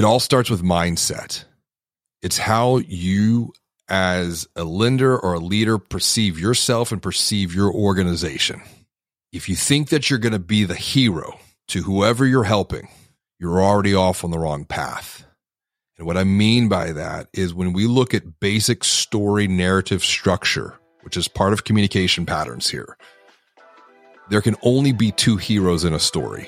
It all starts with mindset. It's how you as a lender or a leader perceive yourself and perceive your organization. If you think that you're going to be the hero to whoever you're helping, you're already off on the wrong path. And what I mean by that is when we look at basic story narrative structure, which is part of communication patterns here, there can only be two heroes in a story.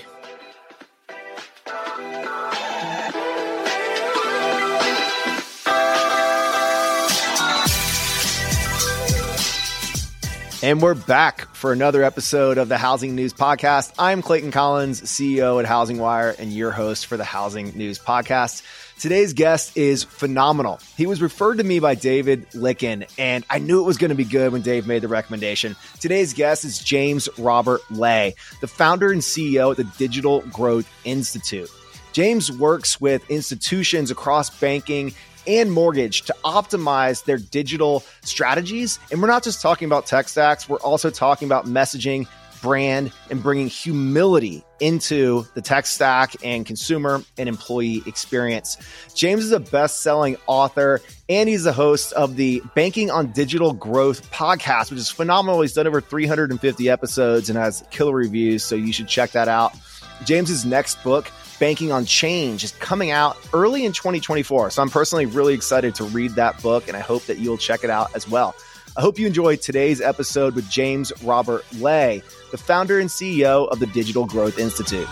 And we're back for another episode of the Housing News Podcast. I'm Clayton Collins, CEO at Housing Wire, and your host for the Housing News Podcast. Today's guest is phenomenal. He was referred to me by David Lykken, and I knew it was going to be good when Dave made the recommendation. Today's guest is James Robert Lay, the founder and CEO at the Digital Growth Institute. James works with institutions across banking and mortgage to optimize their digital strategies. And we're not just talking about tech stacks, we're also talking about messaging, brand, and bringing humility into the tech stack and consumer and employee experience. James is a best-selling author, and he's the host of the Banking on Digital Growth podcast, which is phenomenal. He's done over 350 episodes and has killer reviews, so you should check that out. James's next book, Banking on Change, is coming out early in 2024. So I'm personally really excited to read that book, and I hope that you'll check it out as well. I hope you enjoyed today's episode with James Robert Lay, the founder and CEO of the Digital Growth Institute.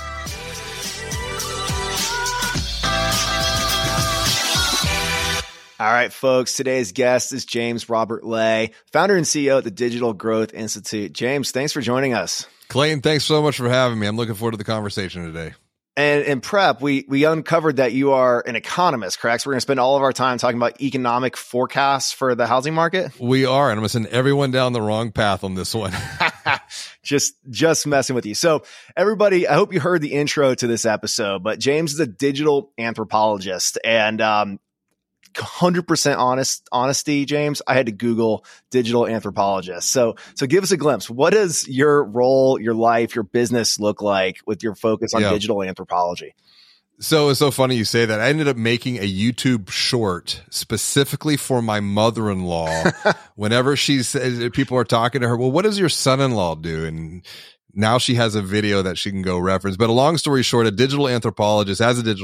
All right, folks, today's guest is James Robert Lay, founder and CEO at the Digital Growth Institute. James, thanks for joining us. Clayton, thanks so much for having me. I'm looking forward to the conversation today. And in prep, we uncovered that you are an economist, correct? So we're going to spend all of our time talking about economic forecasts for the housing market. We are, and I'm going to send everyone down the wrong path on this one. just messing with you. So everybody, I hope you heard the intro to this episode, but James is a digital anthropologist, and 100% honesty, James, I had to Google digital anthropologist. So give us a glimpse. What does your role, your life, your business look like with your focus on digital anthropology? So it's so funny you say that. I ended up making a YouTube short specifically for my mother-in-law. Whenever she says, people are talking to her, well, what does your son-in-law do? And now she has a video that she can go reference. But a long story short, as a digital anthropologist,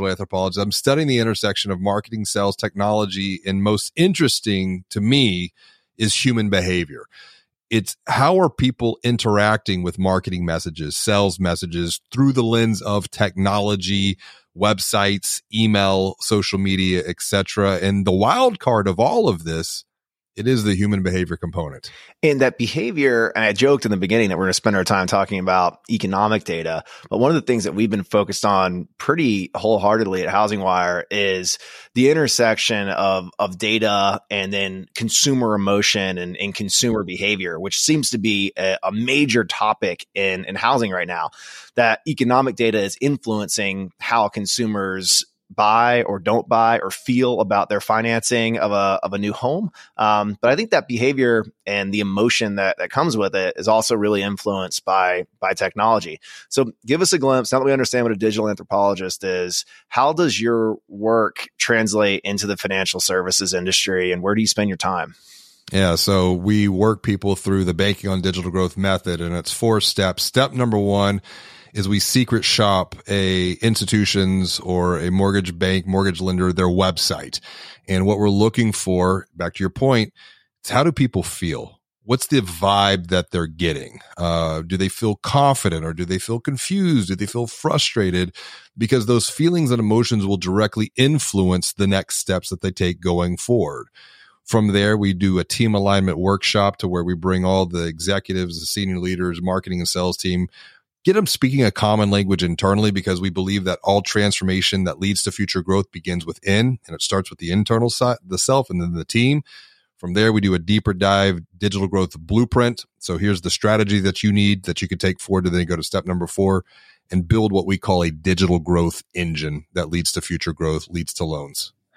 I'm studying the intersection of marketing, sales, technology, and most interesting to me is human behavior. It's how are people interacting with marketing messages, sales messages through the lens of technology, websites, email, social media, etc. And the wild card of all of this, it is the human behavior component. And that behavior, and I joked in the beginning that we're going to spend our time talking about economic data, but one of the things that we've been focused on pretty wholeheartedly at Housing Wire is the intersection of data and then consumer emotion and consumer behavior, which seems to be a major topic in housing right now. That economic data is influencing how consumers buy or don't buy or feel about their financing of a new home. But I think that behavior and the emotion that comes with it is also really influenced by technology. So give us a glimpse, now that we understand what a digital anthropologist is, how does your work translate into the financial services industry, and where do you spend your time? Yeah, so we work people through the Banking on Digital Growth method, and it's 4 steps. Step number 1 is we secret shop a institutions or a mortgage bank, mortgage lender, their website. And what we're looking for, back to your point, is how do people feel? What's the vibe that they're getting? Do they feel confident, or do they feel confused? Do they feel frustrated? Because those feelings and emotions will directly influence the next steps that they take going forward. From there, we do a team alignment workshop to where we bring all the executives, the senior leaders, marketing and sales team, get them speaking a common language internally, because we believe that all transformation that leads to future growth begins within, and it starts with the internal side, the self, and then the team. From there, we do a deeper dive digital growth blueprint. So here's the strategy that you need that you can take forward to then go to step number 4 and build what we call a digital growth engine that leads to future growth, leads to loans.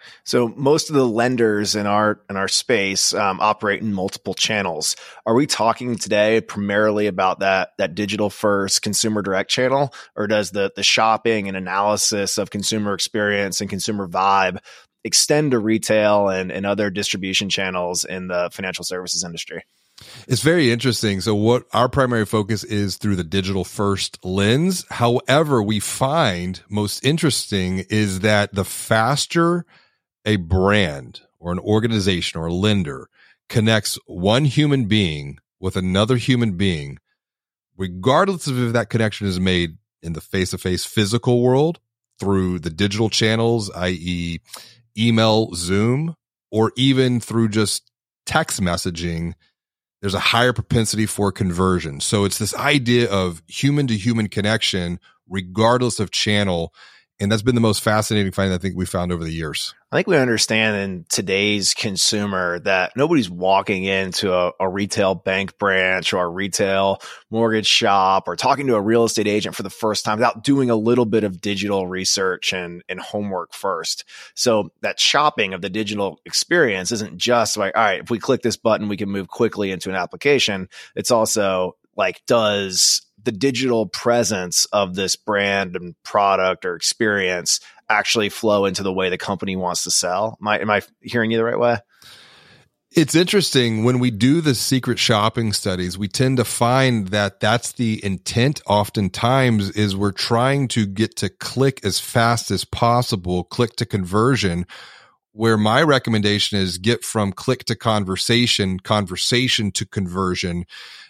So most of the lenders in our space operate in multiple channels. Are we talking today primarily about that digital first consumer direct channel, or does the shopping and analysis of consumer experience and consumer vibe extend to retail and other distribution channels in the financial services industry? It's very interesting. So what our primary focus is through the digital first lens. However, we find most interesting is that the faster a brand or an organization or a lender connects one human being with another human being, regardless of if that connection is made in the face-to-face physical world through the digital channels, i.e. email, Zoom, or even through just text messaging, there's a higher propensity for conversion. So it's this idea of human to human connection, regardless of channel. And that's been the most fascinating finding I think we found over the years. I think we understand in today's consumer that nobody's walking into a retail bank branch or a retail mortgage shop or talking to a real estate agent for the first time without doing a little bit of digital research and homework first. So that shopping of the digital experience isn't just like, all right, if we click this button, we can move quickly into an application. It's also like, does the digital presence of this brand and product or experience actually flow into the way the company wants to sell? Am I hearing you the right way? It's interesting. When we do the secret shopping studies, we tend to find that that's the intent oftentimes is we're trying to get to click as fast as possible, click to conversion, where my recommendation is get from click to conversation, conversation to conversion.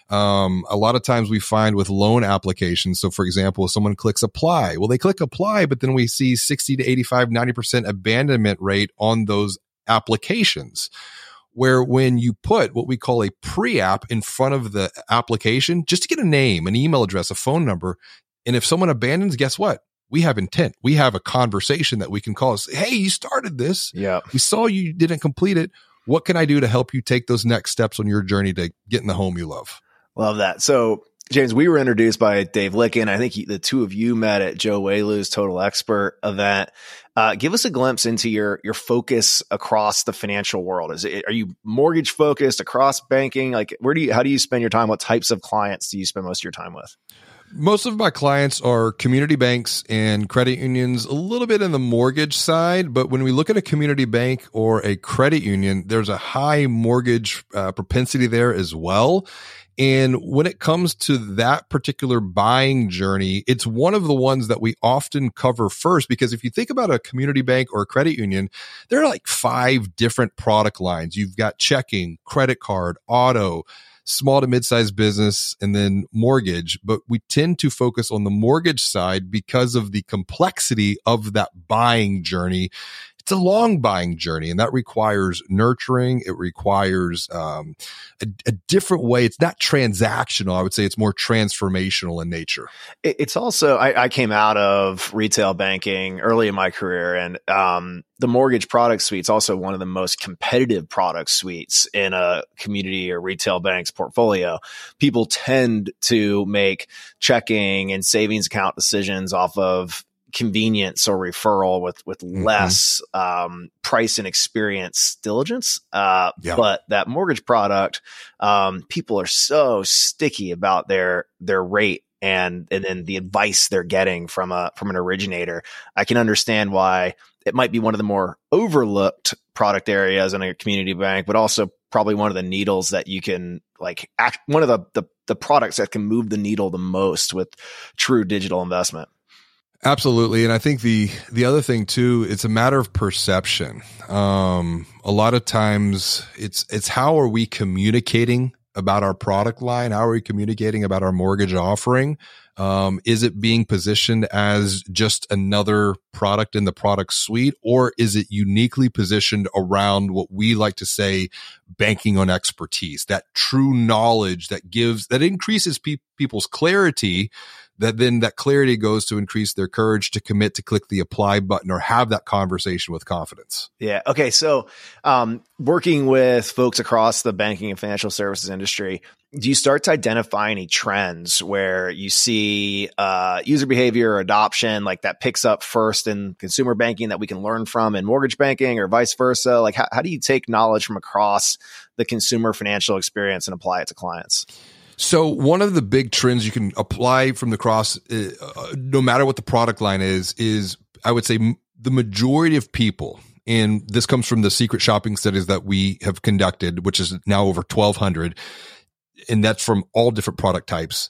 A lot of times we find with loan applications. So for example, if someone clicks apply, well, they click apply, but then we see 60 to 85, 90% abandonment rate on those applications, where when you put what we call a pre-app in front of the application, just to get a name, an email address, a phone number. And if someone abandons, guess what? We have intent. We have a conversation that we can call and say, hey, you started this. Yeah. We saw you didn't complete it. What can I do to help you take those next steps on your journey to get in the home you love? Love that. So, James, we were introduced by Dave Licken. I think the two of you met at Joe Whalew's Total Expert event. Give us a glimpse into your focus across the financial world. Are you mortgage focused across banking? Like, how do you spend your time? What types of clients do you spend most of your time with? Most of my clients are community banks and credit unions, a little bit in the mortgage side. But when we look at a community bank or a credit union, there's a high mortgage propensity there as well. And when it comes to that particular buying journey, it's one of the ones that we often cover first, because if you think about a community bank or a credit union, there are like 5 different product lines. You've got checking, credit card, auto, small to mid-sized business, and then mortgage. But we tend to focus on the mortgage side because of the complexity of that buying journey. It's a long buying journey, and that requires nurturing. It requires a different way. It's not transactional. I would say it's more transformational in nature. It's also, I came out of retail banking early in my career, and the mortgage product suite is also one of the most competitive product suites in a community or retail bank's portfolio. People tend to make checking and savings account decisions off of convenience or referral with less price and experience diligence. But that mortgage product, people are so sticky about their rate and then the advice they're getting from an originator. I can understand why it might be one of the more overlooked product areas in a community bank, but also probably one of the needles that you can one of the products that can move the needle the most with true digital investment. Absolutely. And I think the other thing too, it's a matter of perception. A lot of times it's how are we communicating about our product line? How are we communicating about our mortgage offering? Is it being positioned as just another product in the product suite, or is it uniquely positioned around what we like to say banking on expertise, that true knowledge that increases people's clarity, that clarity goes to increase their courage to commit to click the apply button or have that conversation with confidence. Yeah. Okay. So, working with folks across the banking and financial services industry, do you start to identify any trends where you see user behavior or adoption like that picks up first in consumer banking that we can learn from in mortgage banking or vice versa? Like how do you take knowledge from across the consumer financial experience and apply it to clients? So one of the big trends you can apply from the cross, no matter what the product line is I would say the majority of people, and this comes from the secret shopping studies that we have conducted, which is now over 1,200, and that's from all different product types.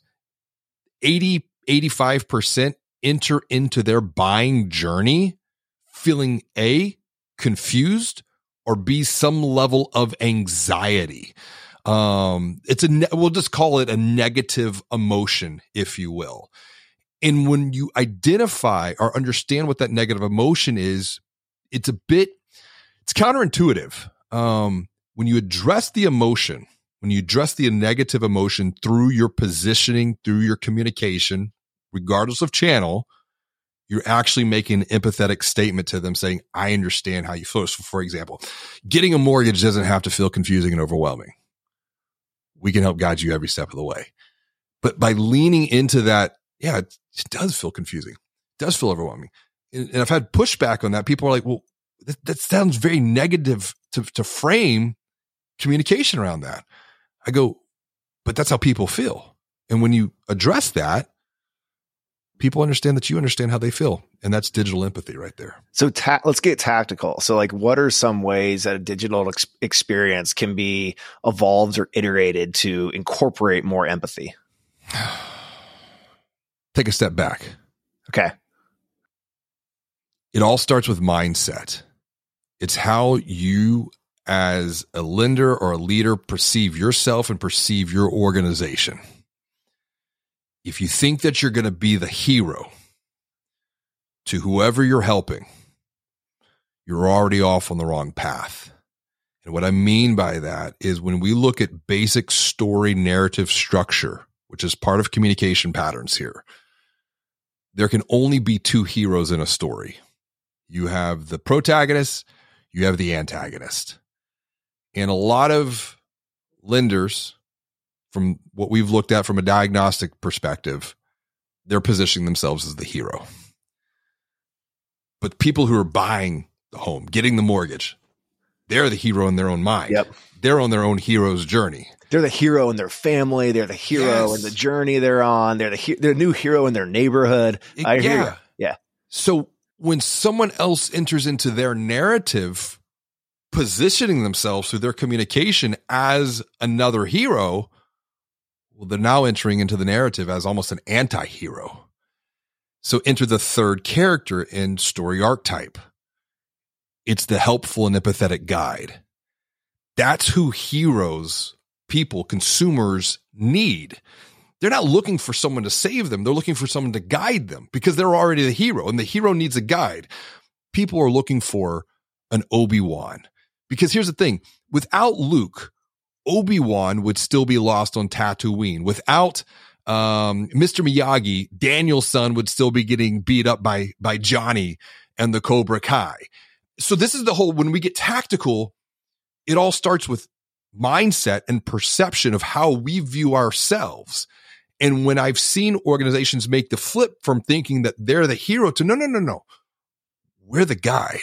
85% enter into their buying journey feeling A, confused, or B, some level of anxiety. We'll just call it a negative emotion, if you will. And when you identify or understand what that negative emotion is, it's counterintuitive. When you address the emotion, when you address the negative emotion through your positioning, through your communication, regardless of channel, you're actually making an empathetic statement to them saying, I understand how you feel. So for example, getting a mortgage doesn't have to feel confusing and overwhelming. We can help guide you every step of the way. But by leaning into that, yeah, it does feel confusing. It does feel overwhelming. And I've had pushback on that. People are like, well, that sounds very negative to frame communication around that. I go, but that's how people feel. And when you address that, people understand that you understand how they feel. And that's digital empathy right there. So let's get tactical. So like, what are some ways that a digital experience can be evolved or iterated to incorporate more empathy? Take a step back. Okay. It all starts with mindset. It's how you as a lender or a leader perceive yourself and perceive your organization. If you think that you're going to be the hero to whoever you're helping, you're already off on the wrong path. And what I mean by that is when we look at basic story narrative structure, which is part of communication patterns here, there can only be two heroes in a story. You have the protagonist, you have the antagonist. And a lot of lenders, from what we've looked at from a diagnostic perspective, they're positioning themselves as the hero. But people who are buying the home, getting the mortgage, they're the hero in their own mind. Yep. They're on their own hero's journey. They're the hero in their family. They're the hero in the journey they're on. They're the new hero in their neighborhood. I hear you. Yeah. So when someone else enters into their narrative, positioning themselves through their communication as another hero, well, they're now entering into the narrative as almost an anti-hero. So enter the third character in story archetype. It's the helpful and empathetic guide. That's who heroes, people, consumers need. They're not looking for someone to save them. They're looking for someone to guide them because they're already the hero, and the hero needs a guide. People are looking for an Obi-Wan. Because here's the thing, without Luke, Obi-Wan would still be lost on Tatooine. Without Mr. Miyagi, Daniel's son would still be getting beat up by Johnny and the Cobra Kai. So this is the whole, when we get tactical, it all starts with mindset and perception of how we view ourselves. And when I've seen organizations make the flip from thinking that they're the hero to no, we're the guide.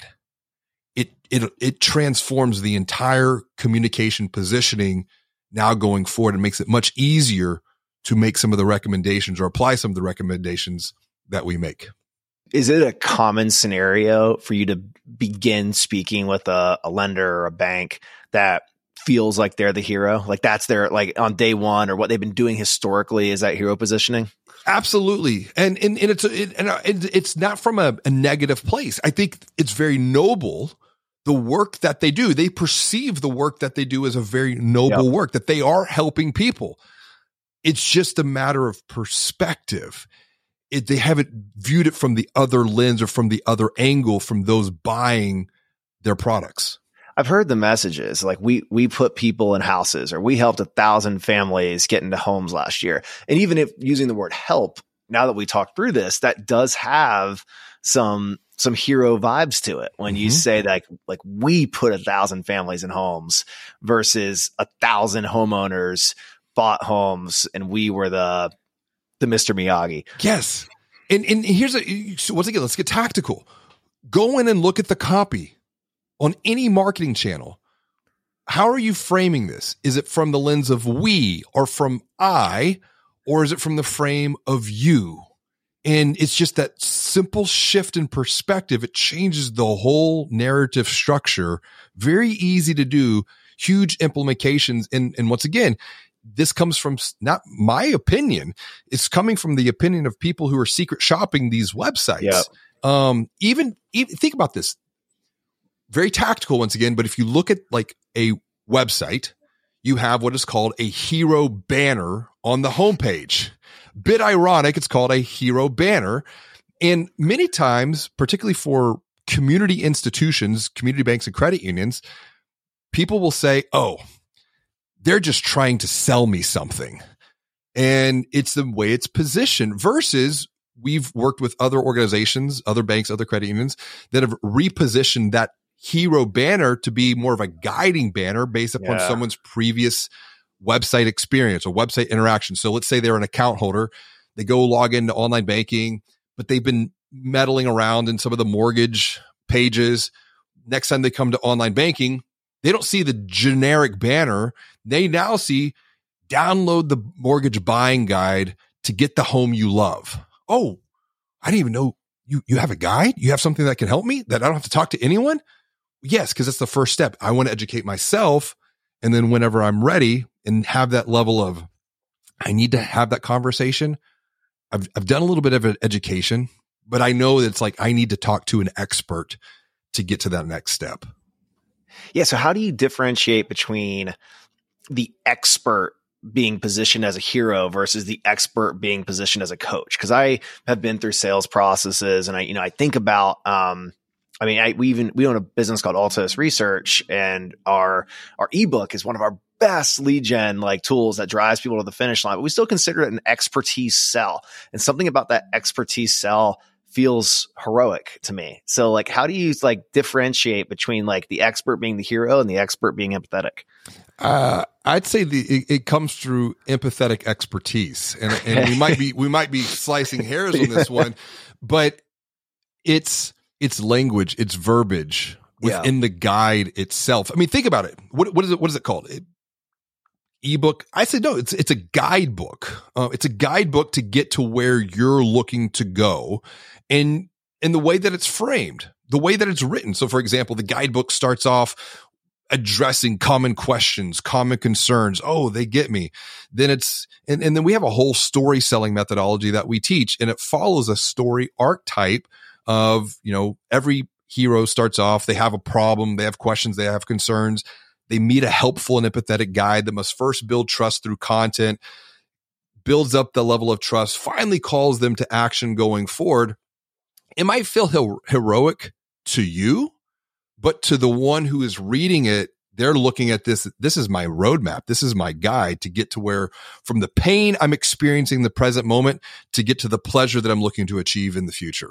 It transforms the entire communication positioning now going forward and makes it much easier to make some of the recommendations or apply some of the recommendations that we make. Is it a common scenario for you to begin speaking with a lender or a bank that feels like they're the hero? Like that's their, like on day one, or what they've been doing historically is that hero positioning? Absolutely. And it's not from a negative place. I think it's very noble. The work that they do, they perceive the work that they do as a very noble work, that they are helping people. It's just a matter of perspective. They haven't viewed it from the other lens or from the other angle from those buying their products. I've heard the messages like we put people in houses, or we helped 1,000 families get into homes last year. And even if using the word help, now that we talked through this, that does have some hero vibes to it when you say that like we put 1,000 families in homes versus 1,000 homeowners bought homes and we were the Mr. Miyagi. Yes. And so once again, let's get tactical. Go in and look at the copy on any marketing channel. How are you framing this? Is it from the lens of we or from I, or is it from the frame of you? And it's just that simple shift in perspective. It changes the whole narrative structure. Very easy to do, huge implications. And once again, this comes from not my opinion. It's coming from the opinion of people who are secret shopping these websites. Yep. Even think about this. Very tactical once again, but if you look at like a website, you have what is called a hero banner on the homepage. Bit ironic, it's called a hero banner. And many times, particularly for community institutions, community banks and credit unions, people will say, oh, they're just trying to sell me something. And it's the way it's positioned versus we've worked with other organizations, other banks, other credit unions that have repositioned that hero banner to be more of a guiding banner based upon someone's previous website experience or website interaction. So let's say they're an account holder. They go log into online banking, but they've been meddling around in some of the mortgage pages. Next time they come to online banking, they don't see the generic banner. They now see download the mortgage buying guide to get the home you love. Oh, I didn't even know you have a guide. You have something that can help me that I don't have to talk to anyone. Yes, because that's the first step. I want to educate myself. And then whenever I'm ready and have that level of, I need to have that conversation. I've done a little bit of an education, but I know that it's like, I need to talk to an expert to get to that next step. Yeah. So how do you differentiate between the expert being positioned as a hero versus the expert being positioned as a coach? Because I have been through sales processes and I think about, we own a business called Altos Research, and our ebook is one of our best lead gen like tools that drives people to the finish line, but we still consider it an expertise sell. And something about that expertise sell feels heroic to me. So like, how do you like differentiate between like the expert being the hero and the expert being empathetic? I'd say it comes through empathetic expertise, and we might be slicing hairs on this one, but it's language, it's verbiage within the guide itself. I mean, think about it. What is it called? Ebook? I said no. It's a guidebook. It's a guidebook to get to where you're looking to go, and the way that it's framed, the way that it's written. So, for example, the guidebook starts off addressing common questions, common concerns. Oh, they get me. Then and then we have a whole story selling methodology that we teach, and it follows a story archetype of, every hero starts off, they have a problem, they have questions, they have concerns. They meet a helpful and empathetic guide that must first build trust through content, builds up the level of trust, finally calls them to action going forward. It might feel heroic to you, but to the one who is reading it, they're looking at this. This is my roadmap. This is my guide to get to where, from the pain I'm experiencing in the present moment, to get to the pleasure that I'm looking to achieve in the future.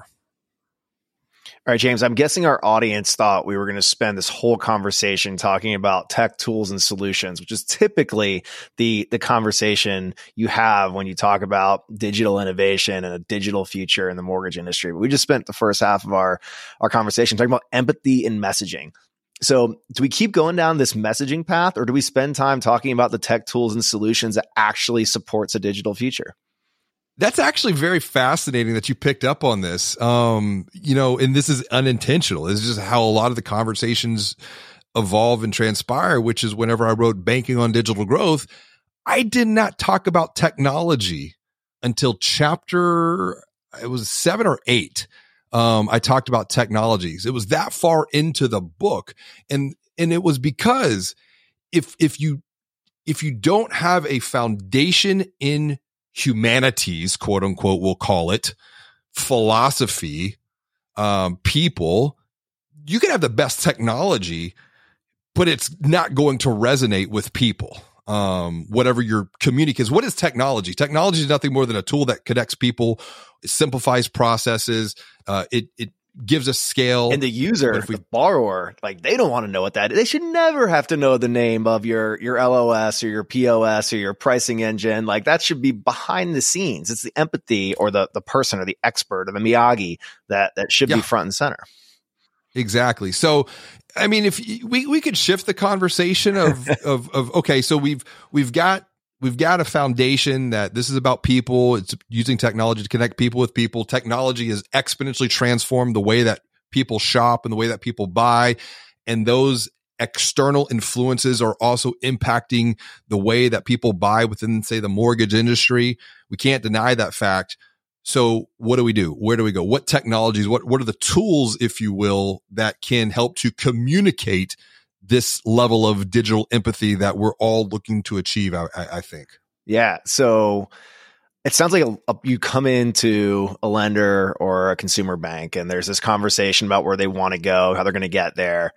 All right, James, I'm guessing our audience thought we were going to spend this whole conversation talking about tech tools and solutions, which is typically the conversation you have when you talk about digital innovation and a digital future in the mortgage industry. But we just spent the first half of our conversation talking about empathy and messaging. So do we keep going down this messaging path, or do we spend time talking about the tech tools and solutions that actually supports a digital future? That's actually very fascinating that you picked up on this. And this is unintentional. It's just how a lot of the conversations evolve and transpire, which is whenever I wrote Banking on Digital Growth, I did not talk about technology until chapter, it was 7 or 8. I talked about technologies. It was that far into the book. And it was because if you don't have a foundation in humanities, quote unquote, we'll call it, philosophy, people, you can have the best technology, but it's not going to resonate with people. Whatever your community is. What is technology? Technology is nothing more than a tool that connects people. It simplifies processes. It gives us scale. And the user, the borrower, like they don't want to know what that is. They should never have to know the name of your LOS or your POS or your pricing engine. Like that should be behind the scenes. It's the empathy or the person or the expert or the Miyagi that should be front and center. Exactly. So, I mean, if we could shift the conversation of okay, so we've got a foundation that this is about people. It's using technology to connect people with people. Technology has exponentially transformed the way that people shop and the way that people buy. And those external influences are also impacting the way that people buy within, say, the mortgage industry. We can't deny that fact. So what do we do? Where do we go? What technologies, what are the tools, if you will, that can help to communicate this level of digital empathy that we're all looking to achieve, I think? Yeah. So it sounds like you come into a lender or a consumer bank and there's this conversation about where they want to go, how they're going to get there,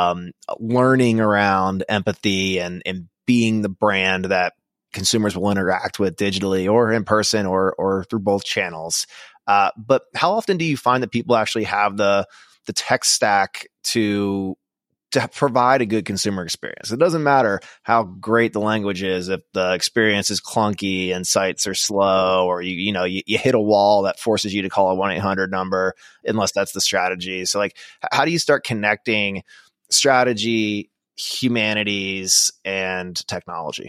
learning around empathy and being the brand that consumers will interact with digitally or in person or through both channels. But how often do you find that people actually have the tech stack to provide a good consumer experience? It doesn't matter how great the language is if the experience is clunky and sites are slow, or you hit a wall that forces you to call a 1-800 number, unless that's the strategy. So like, how do you start connecting strategy, humanities, and technology?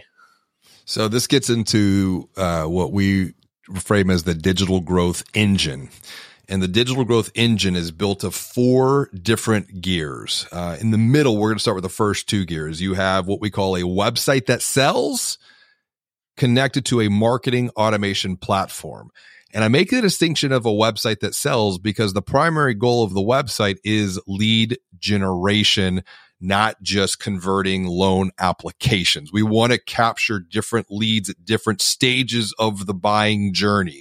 So this gets into what we frame as the digital growth engine. And the digital growth engine is built of 4 different gears. In the middle, we're going to start with the first 2 gears. You have what we call a website that sells connected to a marketing automation platform. And I make the distinction of a website that sells because the primary goal of the website is lead generation, not just converting loan applications. We want to capture different leads at different stages of the buying journey.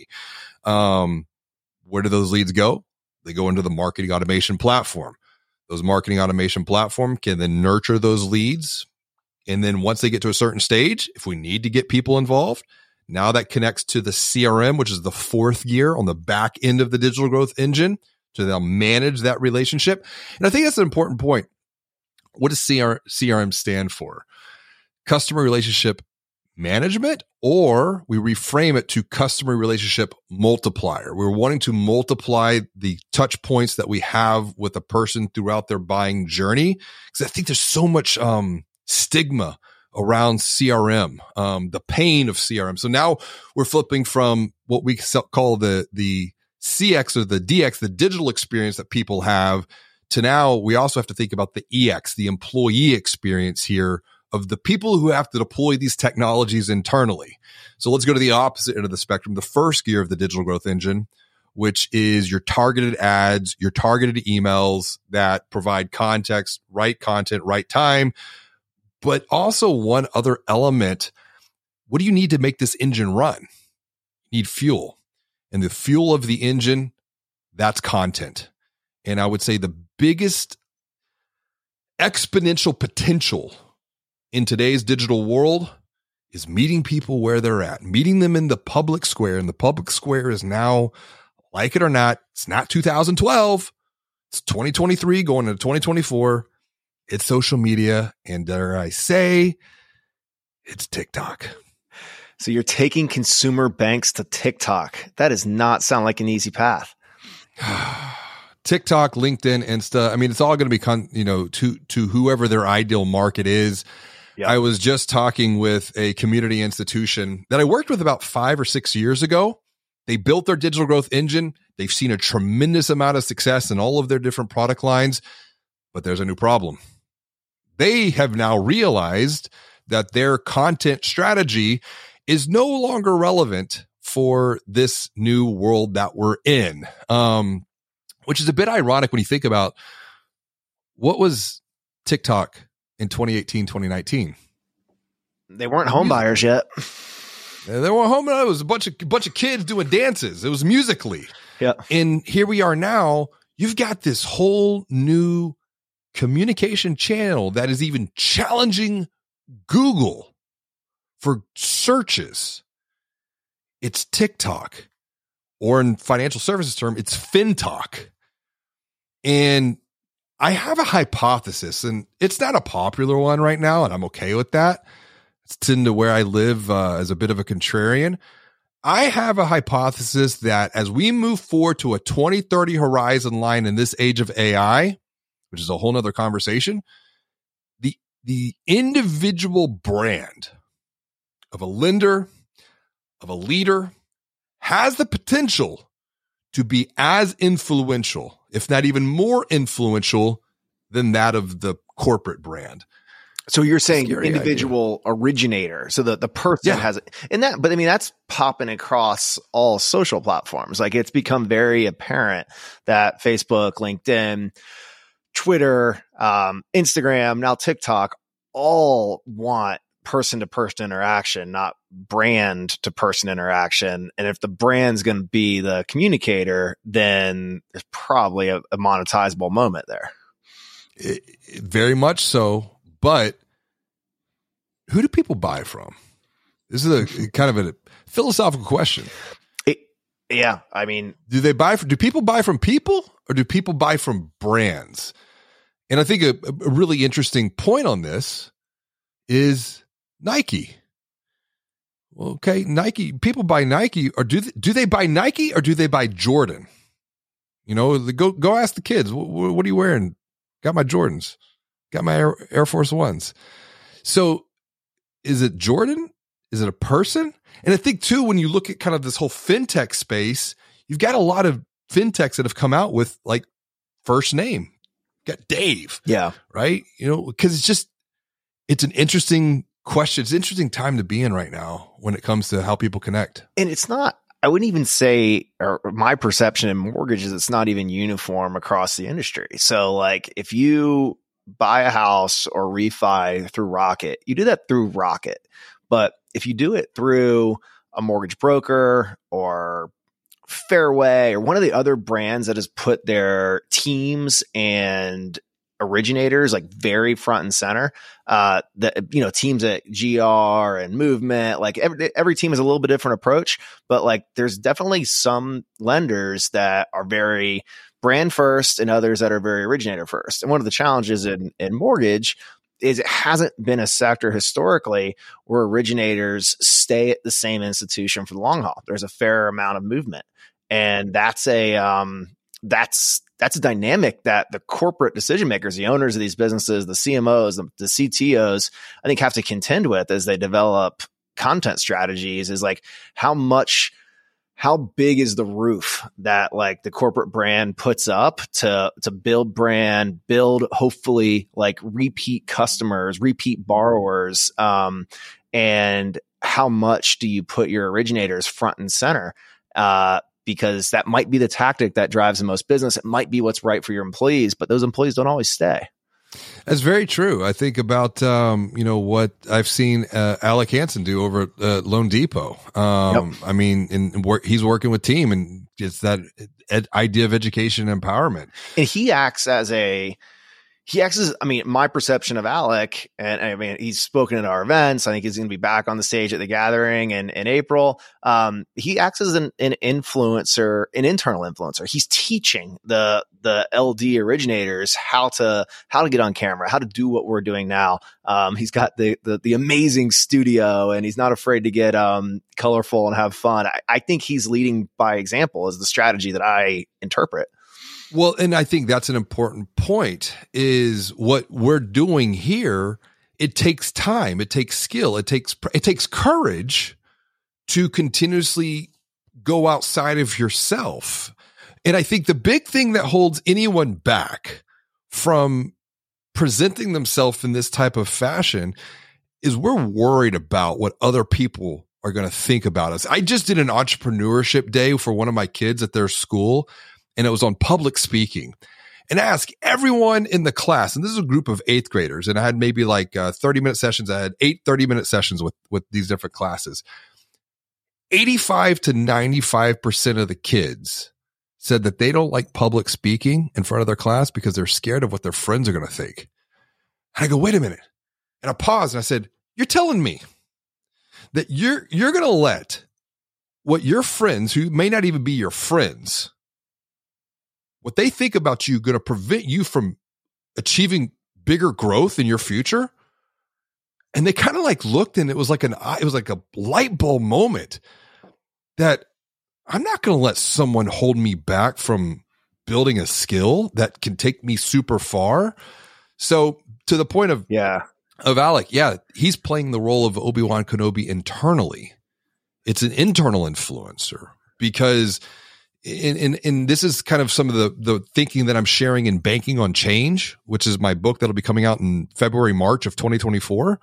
Where do those leads go? They go into the marketing automation platform. Those marketing automation platform can then nurture those leads. And then once they get to a certain stage, if we need to get people involved, now that connects to the CRM, which is the 4th gear on the back end of the digital growth engine, to now manage that relationship. And I think that's an important point. What does CRM stand for? Customer relationship management, or we reframe it to customer relationship multiplier. We're wanting to multiply the touch points that we have with a person throughout their buying journey. Because I think there's so much stigma around CRM, the pain of CRM. So now we're flipping from what we call the CX or the DX, the digital experience that people have, to now we also have to think about the EX, the employee experience here of the people who have to deploy these technologies internally. So let's go to the opposite end of the spectrum, the first gear of the digital growth engine, which is your targeted ads, your targeted emails that provide context, right content, right time. But also one other element, what do you need to make this engine run? You need fuel. And the fuel of the engine, that's content. And I would say the biggest exponential potential in today's digital world is meeting people where they're at, meeting them in the public square. And the public square is now, like it or not, it's not 2012. It's 2023 going into 2024. It's social media. And dare I say, it's TikTok. So you're taking consumer banks to TikTok. That does not sound like an easy path. TikTok, LinkedIn, Insta. I mean, it's all going to be, to whoever their ideal market is. Yep. I was just talking with a community institution that I worked with about 5 or 6 years ago. They built their digital growth engine. They've seen a tremendous amount of success in all of their different product lines, but there's a new problem. They have now realized that their content strategy is no longer relevant for this new world that we're in. Which is a bit ironic when you think about what was TikTok in 2018, 2019. They weren't home buyers yet. They weren't home. It was a bunch of kids doing dances. It was Musical.ly. Yeah. And here we are now. You've got this whole new communication channel that is even challenging Google for searches. It's TikTok, or in financial services term, it's FinTok. And I have a hypothesis, and it's not a popular one right now, and I'm okay with that. It's into where I live as a bit of a contrarian. I have a hypothesis that as we move forward to a 2030 horizon line in this age of AI, which is a whole nother conversation, the individual brand of a lender, of a leader, has the potential to be as influential, if not even more influential, than that of the corporate brand. So you're saying individual originator. So the person has it in that, but I mean, that's popping across all social platforms. Like it's become very apparent that Facebook, LinkedIn, Twitter, Instagram, now TikTok, all want person to person interaction, not brand to person interaction. And if the brand's going to be the communicator, then there's probably a monetizable moment there. Very much so. But who do people buy from? This is a kind of a philosophical question. Yeah. I mean, do people buy from people, or do people buy from brands? And I think a really interesting point on this is Nike. Okay, Nike, people buy Nike, or do they buy Nike, or do they buy Jordan? You know, go ask the kids, what are you wearing? Got my Jordans. Got my Air Force Ones. So is it Jordan? Is it a person? And I think too, when you look at kind of this whole fintech space, you've got a lot of fintechs that have come out with like first name. Got Dave. Yeah. Right. You know, because it's an interesting question. It's an interesting time to be in right now when it comes to how people connect. And it's not, I wouldn't even say, or my perception in mortgages, it's not even uniform across the industry. So like if you buy a house or refi through Rocket, you do that through Rocket. But if you do it through a mortgage broker or Fairway or one of the other brands that has put their teams and originators like very front and center, teams at GR and Movement, like every team has a little bit different approach, but like there's definitely some lenders that are very brand first and others that are very originator first. And one of the challenges in mortgage is it hasn't been a sector historically where originators stay at the same institution for the long haul. There's a fair amount of movement. And that's a dynamic that the corporate decision makers, the owners of these businesses, the CMOs, the CTOs, I think have to contend with as they develop content strategies, is like how big is the roof that like the corporate brand puts up to build brand, build hopefully like repeat customers, repeat borrowers, and how much do you put your originators front and center? Because that might be the tactic that drives the most business. It might be what's right for your employees, but those employees don't always stay. That's very true. I think about, what I've seen Alec Hansen do over at Loan Depot. I mean, he's working with team, and it's that idea of education and empowerment. And he acts as my perception of Alec, and I mean, he's spoken at our events. I think he's going to be back on the stage at the gathering in April. He acts as an influencer, an internal influencer. He's teaching the LD originators how to get on camera, how to do what we're doing now. He's got the amazing studio, and he's not afraid to get colorful and have fun. I think he's leading by example is the strategy that I interpret. Well, and I think that's an important point, is what we're doing here. It takes time. It takes skill. It takes courage to continuously go outside of yourself. And I think the big thing that holds anyone back from presenting themselves in this type of fashion is we're worried about what other people are going to think about us. I just did an entrepreneurship day for one of my kids at their school, and it was on public speaking. And I asked everyone in the class, and this is a group of 8th graders, and I had maybe like 30-minute sessions. I had 8 30-minute sessions with these different classes. 85 to 95% of the kids said that they don't like public speaking in front of their class because they're scared of what their friends are going to think. And I go, wait a minute. And I paused and I said, you're telling me that you're going to let what your friends, who may not even be your friends, what they think about you going to prevent you from achieving bigger growth in your future? And they kind of like looked, and it was like a light bulb moment that I'm not going to let someone hold me back from building a skill that can take me super far. So to the point of Alec, he's playing the role of Obi-Wan Kenobi internally. It's an internal influencer, because in this is kind of some of the thinking that I'm sharing in Banking on Change, which is my book that'll be coming out in February, March of 2024.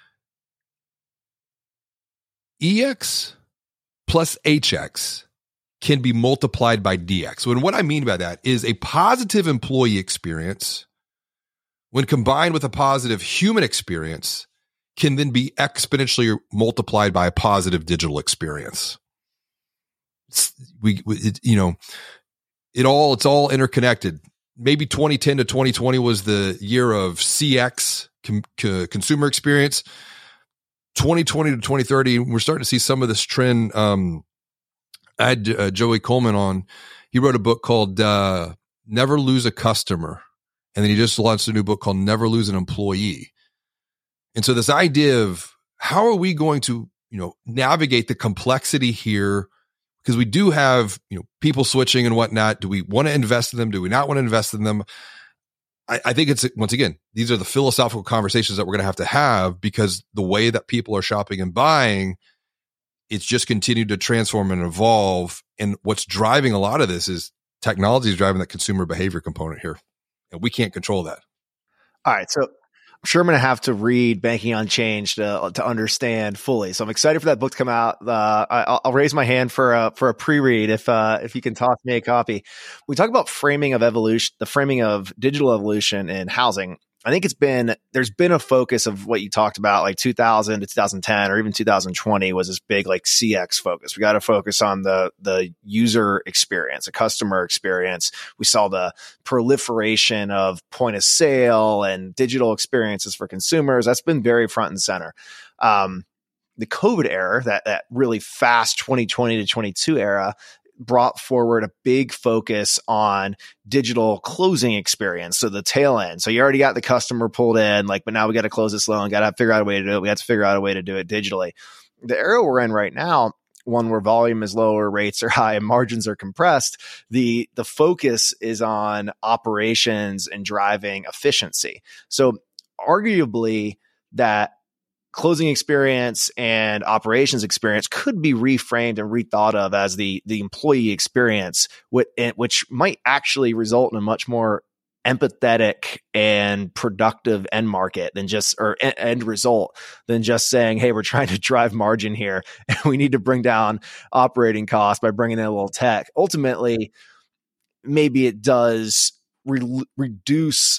EX plus HX can be multiplied by DX. And what I mean by that is a positive employee experience, when combined with a positive human experience, can then be exponentially multiplied by a positive digital experience. It's all interconnected. Maybe 2010 to 2020 was the year of CX, consumer experience. 2020 to 2030, we're starting to see some of this trend. I had Joey Coleman on. He wrote a book called Never Lose a Customer. And then he just launched a new book called Never Lose an Employee. And so this idea of how are we going to, navigate the complexity here, because we do have, people switching and whatnot. Do we want to invest in them? Do we not want to invest in them? I think it's, once again, these are the philosophical conversations that we're going to have, because the way that people are shopping and buying, it's just continued to transform and evolve. And what's driving a lot of this is technology is driving that consumer behavior component here. And we can't control that. All right. So I'm sure I'm going to have to read Banking on Change to understand fully. So I'm excited for that book to come out. I'll raise my hand for a pre-read if you can toss me a copy. We talk about framing of evolution, the framing of digital evolution in housing. I think there's been a focus of what you talked about, like 2000 to 2010 or even 2020 was this big like CX focus. We got to focus on the user experience, the customer experience. We saw the proliferation of point of sale and digital experiences for consumers. That's been very front and center. The COVID era, that really fast 2020 to 22 era, brought forward a big focus on digital closing experience. So the tail end. So you already got the customer pulled in, but now we got to close this loan, got to figure out a way to do it. We have to figure out a way to do it digitally. The era we're in right now, one where volume is lower, rates are high, and margins are compressed. The focus is on operations and driving efficiency. So arguably that closing experience and operations experience could be reframed and rethought of as the employee experience, which might actually result in a much more empathetic and productive end market than end result than just saying, hey, we're trying to drive margin here and we need to bring down operating costs by bringing in a little tech. Ultimately, maybe it does reduce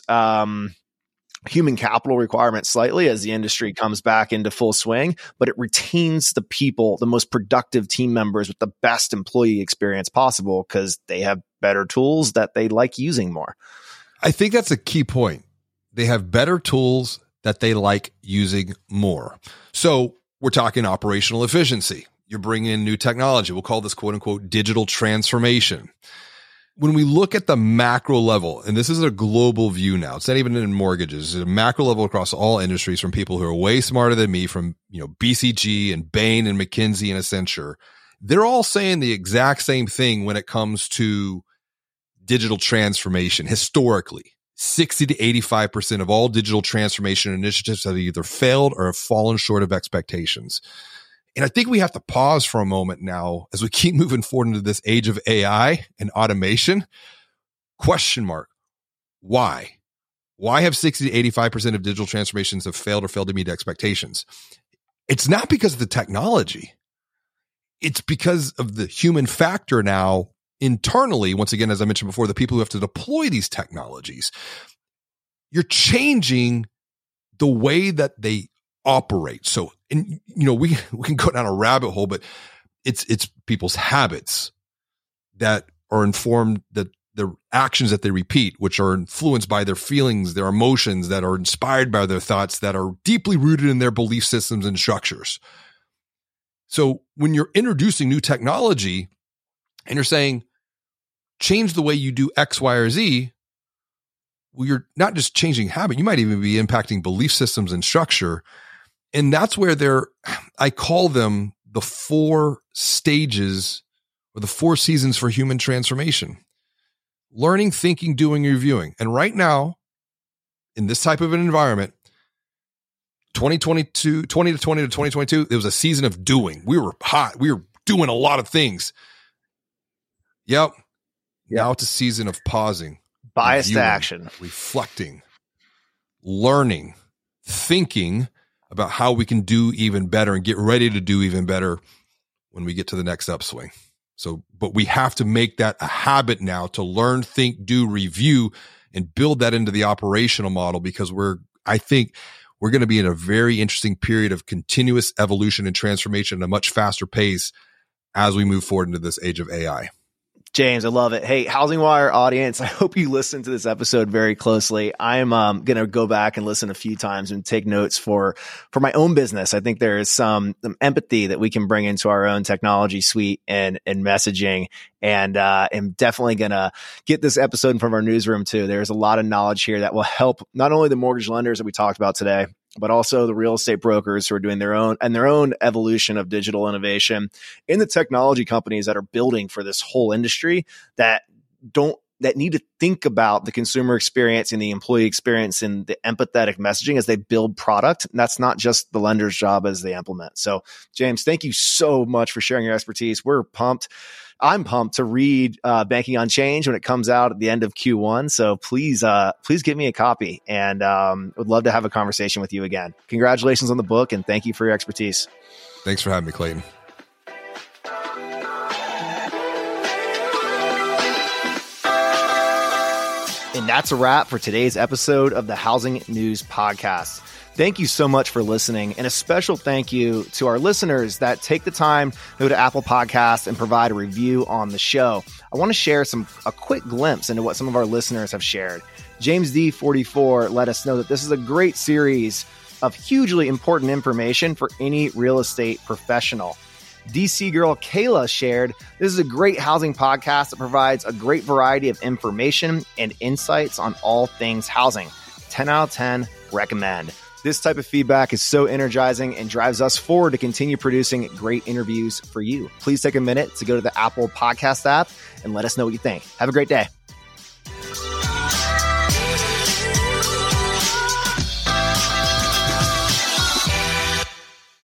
human capital requirements slightly as the industry comes back into full swing, but it retains the people, the most productive team members with the best employee experience possible, because they have better tools that they like using more. I think that's a key point. They have better tools that they like using more. So we're talking operational efficiency. You're bringing in new technology. We'll call this quote unquote digital transformation. When we look at the macro level, and this is a global view now, it's not even in mortgages, it's a macro level across all industries, from people who are way smarter than me, from BCG and Bain and McKinsey and Accenture. They're all saying the exact same thing when it comes to digital transformation. Historically, 60 to 85% of all digital transformation initiatives have either failed or have fallen short of expectations. And I think we have to pause for a moment now as we keep moving forward into this age of AI and automation. Question mark. Why? Why have 60 to 85% of digital transformations have failed or failed to meet expectations? It's not because of the technology. It's because of the human factor now internally. Once again, as I mentioned before, the people who have to deploy these technologies. You're changing the way that they operate. So, and we can go down a rabbit hole, but it's people's habits that are informed, that the actions that they repeat, which are influenced by their feelings, their emotions, that are inspired by their thoughts, that are deeply rooted in their belief systems and structures. So when you're introducing new technology and you're saying, change the way you do X, Y, or Z, well, you're not just changing habit. You might even be impacting belief systems and structure. And that's where I call them the 4 stages or the 4 seasons for human transformation: learning, thinking, doing, reviewing. And right now, in this type of an environment, 2020 to 2022, it was a season of doing. We were hot. We were doing a lot of things. Yep. Now it's a season of pausing. Bias to action. Reflecting. Learning. Thinking about how we can do even better and get ready to do even better when we get to the next upswing. But we have to make that a habit now to learn, think, do, review, and build that into the operational model, because I think we're going to be in a very interesting period of continuous evolution and transformation at a much faster pace as we move forward into this age of AI. James, I love it. Hey, Housing Wire audience, I hope you listen to this episode very closely. I'm going to go back and listen a few times and take notes for my own business. I think there is some empathy that we can bring into our own technology suite and messaging. And I'm definitely going to get this episode in front of our newsroom too. There's a lot of knowledge here that will help not only the mortgage lenders that we talked about today, but also the real estate brokers who are doing their own evolution of digital innovation, and the technology companies that are building for this whole industry that need to think about the consumer experience and the employee experience and the empathetic messaging as they build product. And that's not just the lender's job as they implement. So, James, thank you so much for sharing your expertise. We're pumped. I'm pumped to read Banking on Change when it comes out at the end of Q1. So please give me a copy, and would love to have a conversation with you again. Congratulations on the book, and thank you for your expertise. Thanks for having me, Clayton. And that's a wrap for today's episode of the Housing News Podcast. Thank you so much for listening, and a special thank you to our listeners that take the time to go to Apple Podcasts and provide a review on the show. I want to share a quick glimpse into what some of our listeners have shared. James D44 let us know that this is a great series of hugely important information for any real estate professional. DC girl Kayla shared, this is a great housing podcast that provides a great variety of information and insights on all things housing. 10 out of 10, recommend. This type of feedback is so energizing and drives us forward to continue producing great interviews for you. Please take a minute to go to the Apple Podcast app and let us know what you think. Have a great day.